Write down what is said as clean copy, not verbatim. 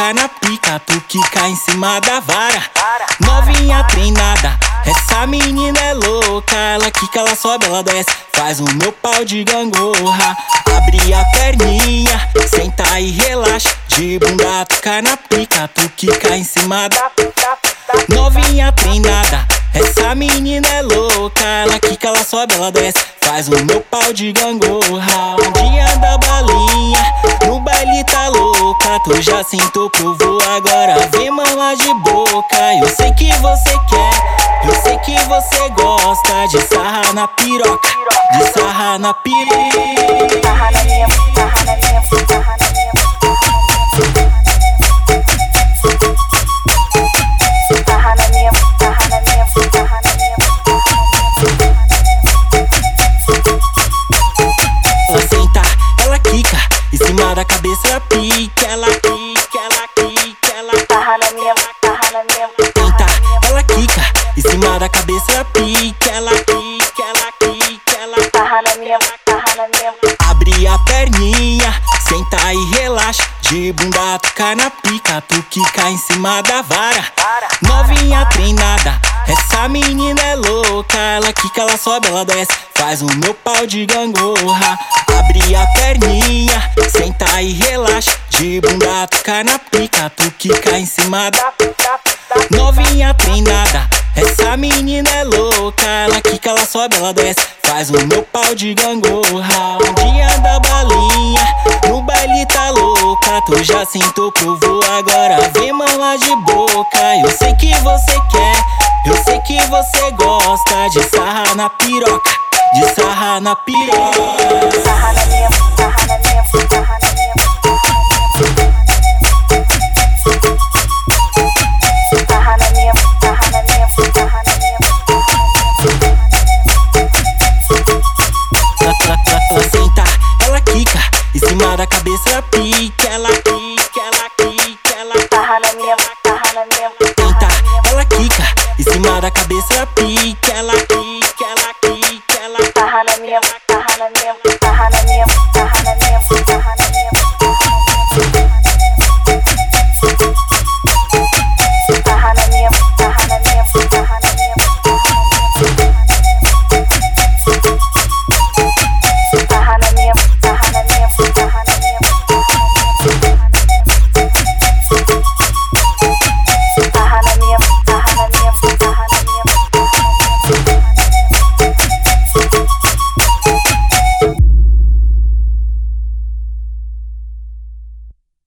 toca na pica, tu quica em cima da vara. Novinha treinada, essa menina é louca. Ela quica, ela sobe, ela desce, faz o meu pau de gangorra. Abre a perninha, senta e relaxa. De bunda toca na pica, tu quica em cima da novinha treinada, essa menina é louca. Ela quica, ela sobe, ela desce, faz o meu pau de gangorra. Dia da balinha, no baile tá louca. Tu já sentou, provou, agora vem mamar de boca. Eu sei que você quer, eu sei que você gosta de sarrar na piroca, de sarrar na piroca. Sarra na minha, sarra na minha, sarra na minha. Sarra na minha, sarra na minha, sarra na minha. Ela senta, ela quica, em cima da cabeça ela pica. Ela quica, ela quica, ela Sarra na minha, sarra na minha. senta, ela quica, em cima da cabeça ela pica. Ela quica, ela quica, ela Sarra na minha, sarra na minha. abre a perninha, senta e relaxa. De bunda toca na pica, tu quica em cima da vara. Novinha treinada, essa menina é louca. Ela quica, ela sobe, ela desce, faz o meu pau de gangorra. Abre a perninha, senta e relaxa. De bunda toca na pica, tu quica em cima da novinha treinada, essa menina é louca. Ela quica, ela sobe, ela desce, faz o meu pau de gangorra. Dia da balinha, no baile tá louca. Tu já sentou, provou, agora vem mamar de boca. Eu sei que você quer, eu sei que você gosta de sarrar na piroca, de sarrar na piroca. Sarra na minha, sarra na minha, sarra na minha. Sarra na minha, sarra na minha, sarra na minha. Ela senta, ela quica, em cima da cabeça ela pica. Ela quica, ela quica, ela Sarra na minha, sarra na minha. senta, ela quica, em cima da cabeça ela pica. Ela quica.